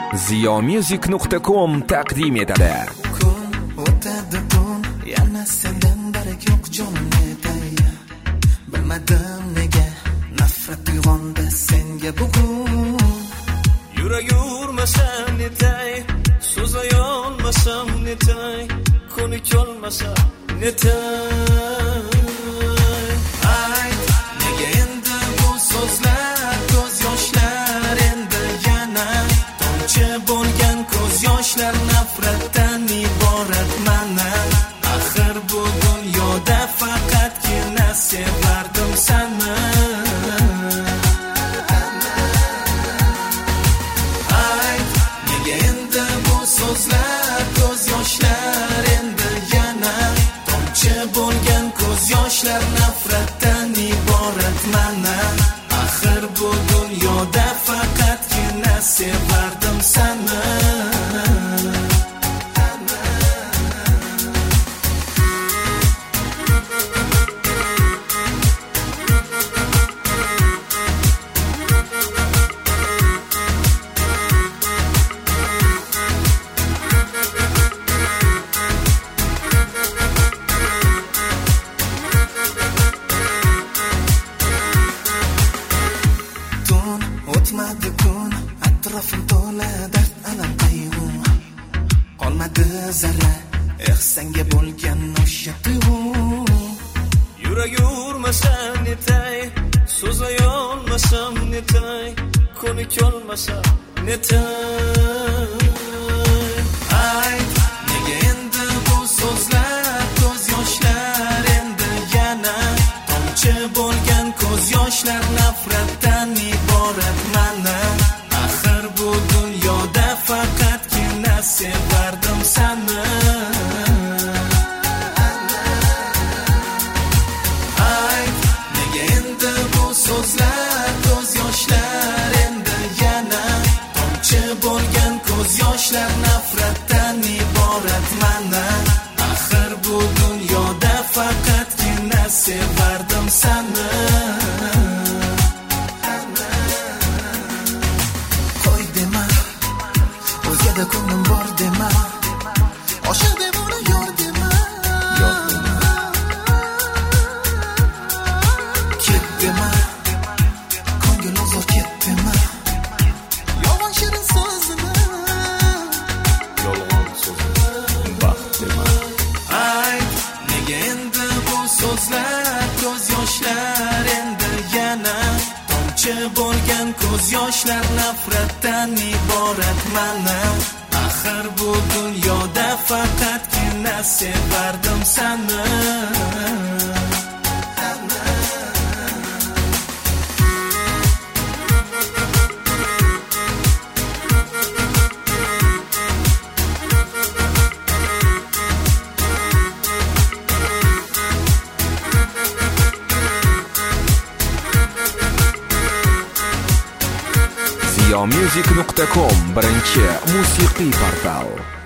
Ziyomusic.com taqdim etadi. Kun o'tadi kun, yana sendan darak yo'q jonimni aytay. Bilmadim nega nafrat uyg'ondi senga bugun. Yuragi urmasam netay, so'zlay olmasam netay, ko'nikolmasa netay. Ayt, nega endi bu so'zlar, ko'z yoshlar endi yana tomchi bo'lgan ko'z yoshlar nafratdan iborat mana. Axir bu dunyoda faqatgina sevardim seni. Ayt, nega endi bu so'zlar, ko'z yoshlar endi yana tomchi bo'lgan ko'z yoshlar nafratdan iborat mana. Axir bu dunyoda faqatgina sevardim seni. O'tmadi kun, atrofim to'la dard, alam, qayg'u. Qolmadi zarra, senga bo'lgan o'sha tuyg'u. Yuragi urmasam netay, so'zlay olmasam netay, ko'nikolmasa netay. Ayt, nega endi bu so'zlar, ko'z yoshlar endi yana tomchi bo'lgan ko'z yoshlar nafratdan iborat mana. Axir bu dunyoda faqatgina sevardim seni. Ayt, nega endi bu so'zlar, ko'z yoshlar endi yana tomchi bo'lgan ko'z yoshlar nafratdan iborat mana. Axir bu dunyoda faqatgina sevardim seni. Qo'y dema, o'zgada ko'nglim bor dema, o'sha devona yor dema. Ket dema, ko'ngil ozor ket dema. Yolg'on shirin so'z dema. Yolg'on so'z, baxt dema. Ayt, nega endi bu so'zlar, ko'z yoshlar endi yana tomchi bo'lgan ko'z yoshlar nafratdan iborat mana. Axir bu dunyoda faqatgina sevardim seni. Ziyomusic.com birinchi musiqiy portal.